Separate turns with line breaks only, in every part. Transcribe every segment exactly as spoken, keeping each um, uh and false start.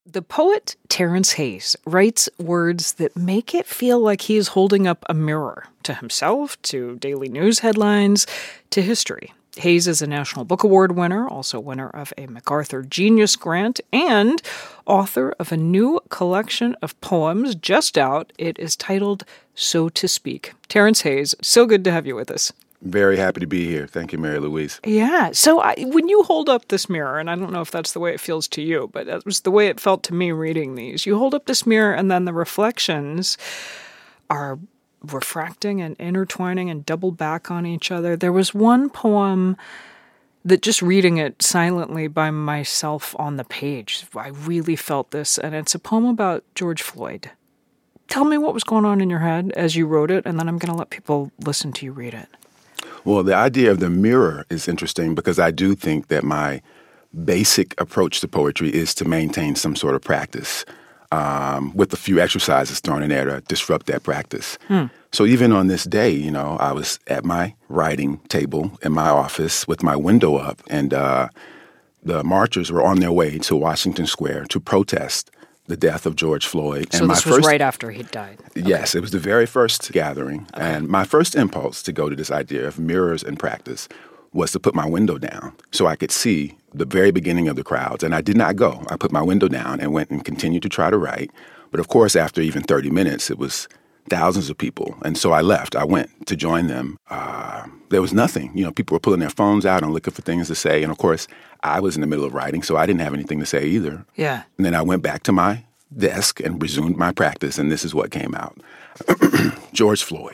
The poet Terence Hayes writes words that make it feel like he's holding up a mirror to himself, to daily news headlines, to history. Hayes is a National Book Award winner, also winner of a MacArthur Genius Grant, and author of a new collection of poems just out. It is titled So to Speak. Terence Hayes, so good to have you with us.
Very happy to be here. Thank you, Mary Louise.
Yeah. So I, when you hold up this mirror, and I don't know if that's the way it feels to you, but that was the way it felt to me reading these. You hold up this mirror and then the reflections are refracting and intertwining and double back on each other. There was one poem that just reading it silently by myself on the page, I really felt this, and it's a poem about George Floyd. Tell me what was going on in your head as you wrote it, and then I'm going to let people listen to you read it.
Well, the idea of the mirror is interesting because I do think that my basic approach to poetry is to maintain some sort of practice um, with a few exercises thrown in there to disrupt that practice. Hmm. So even on this day, you know, I was at my writing table in my office with my window up, and uh, the marchers were on their way to Washington Square to protest the death of George Floyd.
So
and
this
my
was
first,
right after he died? Okay.
Yes, it was the very first gathering. Okay. And my first impulse to go to this idea of mirrors in practice was to put my window down so I could see the very beginning of the crowds. And I did not go. I put my window down and went and continued to try to write. But of course, after even thirty minutes, it was thousands of people. And so I left. I went to join them. Uh, there was nothing. You know, people were pulling their phones out and looking for things to say. And of course, I was in the middle of writing, so I didn't have anything to say either.
Yeah.
And then I went back to my desk and resumed my practice, and this is what came out. George Floyd.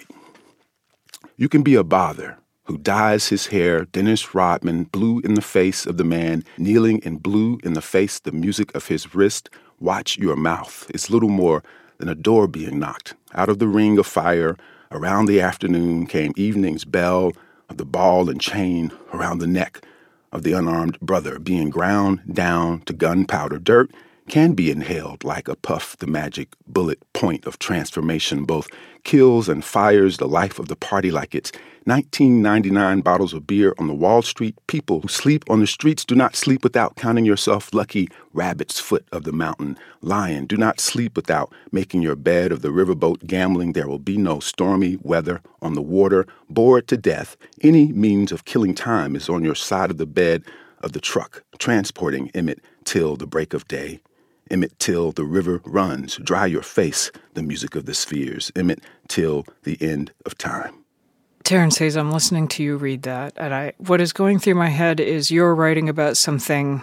You can be a bother who dyes his hair Dennis Rodman blue in the face of the man kneeling in blue in the face the music of his wrist. Watch your mouth. It's little more than a door being knocked. Out of the ring of fire, around the afternoon came evening's bell of the ball and chain around the neck of the unarmed brother being ground down to gunpowder. Dirt can be inhaled like a puff. The magic bullet point of transformation both kills and fires the life of the party like it's nineteen ninety-nine bottles of beer on the Wall Street. People who sleep on the streets do not sleep without counting yourself lucky. Rabbit's foot of the mountain lion. Do not sleep without making your bed of the riverboat gambling. There will be no stormy weather on the water. Bored to death, any means of killing time is on your side of the bed of the truck, transporting Emmett till the break of day. Emmett till the river runs, dry your face, the music of the spheres. Emmett till the end of time.
Terence Hayes, I'm listening to you read that, and I what is going through my head is you're writing about something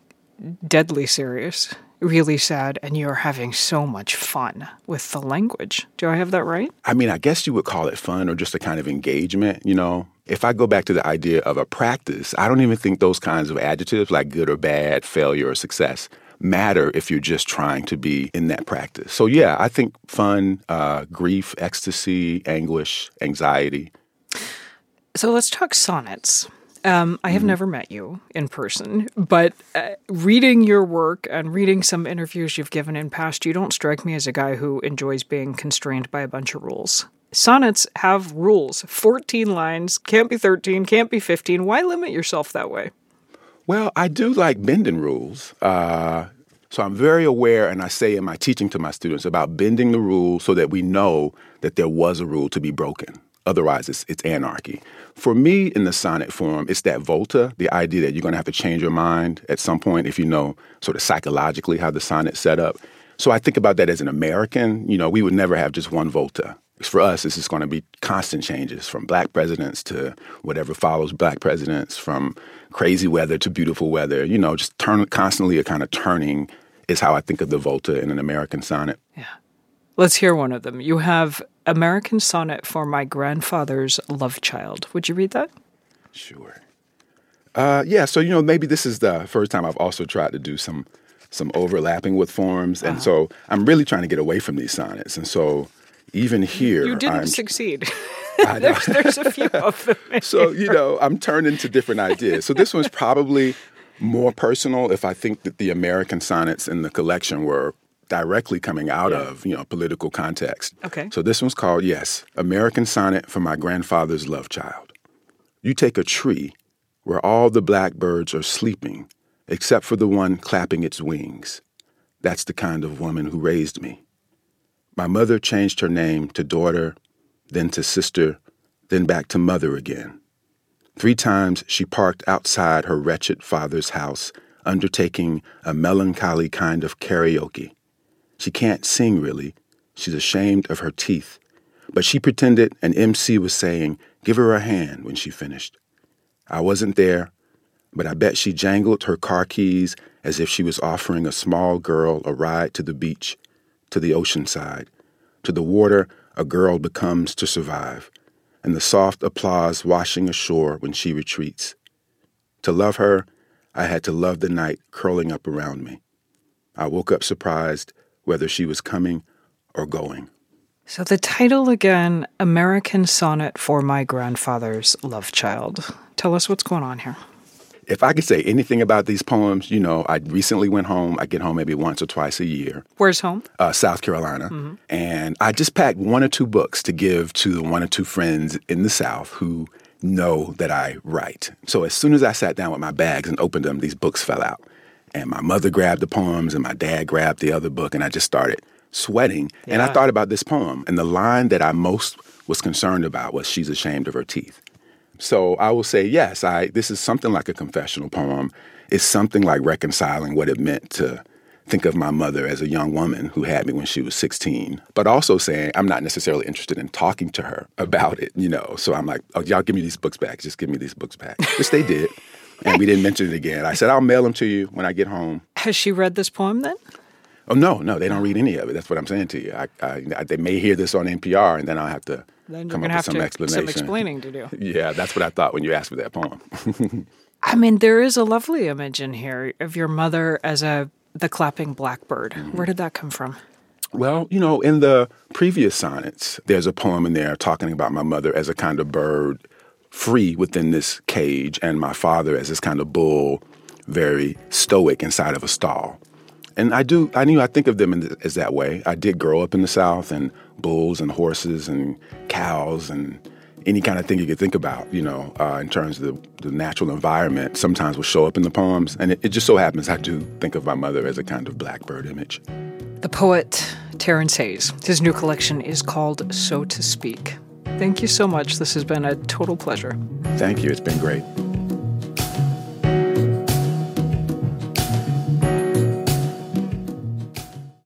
deadly serious, really sad, and you're having so much fun with the language. Do I have that right?
I mean, I guess you would call it fun or just a kind of engagement, you know. If I go back to the idea of a practice, I don't even think those kinds of adjectives like good or bad, failure or success matter if you're just trying to be in that practice. So yeah, I think fun, uh, grief, ecstasy, anguish, anxiety.
So let's talk sonnets. Um, I have mm-hmm. never met you in person, but uh, reading your work and reading some interviews you've given in past, you don't strike me as a guy who enjoys being constrained by a bunch of rules. Sonnets have rules. fourteen lines, can't be thirteen, can't be fifteen. Why limit yourself that way?
Well, I do like bending rules. Uh, so I'm very aware, and I say in my teaching to my students, about bending the rules so that we know that there was a rule to be broken. Otherwise, it's, it's anarchy. For me, in the sonnet form, it's that volta, the idea that you're going to have to change your mind at some point if you know sort of psychologically how the sonnet's set up. So I think about that as an American. You know, we would never have just one volta. For us, this is going to be constant changes from black presidents to whatever follows black presidents, from crazy weather to beautiful weather. You know, just turn constantly a kind of turning is how I think of the volta in an American sonnet.
Yeah. Let's hear one of them. You have American Sonnet for My Grandfather's Love Child. Would you read that?
Sure. Uh, yeah, so, you know, maybe this is the first time I've also tried to do some some overlapping with forms. And uh-huh. so I'm really trying to get away from these sonnets. And so even here,
you didn't
I'm,
succeed. there's, there's a few of them.
So, you know, I'm turning to different ideas. So this one's probably more personal if I think that the American sonnets in the collection were directly coming out yeah. of, you know, political context.
Okay.
So this one's called, yes, American Sonnet for My Grandfather's Love Child. You take a tree where all the blackbirds are sleeping except for the one clapping its wings. That's the kind of woman who raised me. My mother changed her name to daughter, then to sister, then back to mother again. Three times she parked outside her wretched father's house, undertaking a melancholy kind of karaoke. She can't sing, really. She's ashamed of her teeth. But she pretended an M C was saying, "Give her a hand," when she finished. I wasn't there, but I bet she jangled her car keys as if she was offering a small girl a ride to the beach, to the ocean side, to the water a girl becomes to survive, and the soft applause washing ashore when she retreats. To love her, I had to love the night curling up around me. I woke up surprised whether she was coming or going.
So the title again, American Sonnet for My Grandfather's Love Child. Tell us what's going on here.
If I could say anything about these poems, you know, I recently went home. I get home maybe once or twice a year.
Where's home?
Uh, South Carolina. Mm-hmm. And I just packed one or two books to give to the one or two friends in the South who know that I write. So as soon as I sat down with my bags and opened them, these books fell out. And my mother grabbed the poems and my dad grabbed the other book, and I just started sweating. Yeah. And I thought about this poem. And the line that I most was concerned about was, "She's ashamed of her teeth." So I will say, yes, I this is something like a confessional poem. It's something like reconciling what it meant to think of my mother as a young woman who had me when she was sixteen, but also saying I'm not necessarily interested in talking to her about it, you know. So I'm like, oh, y'all give me these books back. Just give me these books back, which they did. And we didn't mention it again. I said, I'll mail them to you when I get home.
Has she read this poem then?
Oh, no, no, they don't read any of it. That's what I'm saying to you. I, I, I, they may hear this on N P R, and then I'll have to
then
come
you're
up
have
with some
to,
explanation.
some explaining to do.
Yeah, that's what I thought when you asked for that poem.
I mean, there is a lovely image in here of your mother as a the clapping blackbird. Mm-hmm. Where did that come from?
Well, you know, in the previous sonnets, there's a poem in there talking about my mother as a kind of bird free within this cage, and my father as this kind of bull, very stoic inside of a stall. And I do, I knew I think of them in the, as that way. I did grow up in the South, and bulls and horses and cows and any kind of thing you could think about, you know, uh, in terms of the, the natural environment, sometimes will show up in the poems. And it, it just so happens I do think of my mother as a kind of blackbird image.
The poet Terrence Hayes. His new collection is called So to Speak. Thank you so much. This has been a total pleasure.
Thank you. It's been great.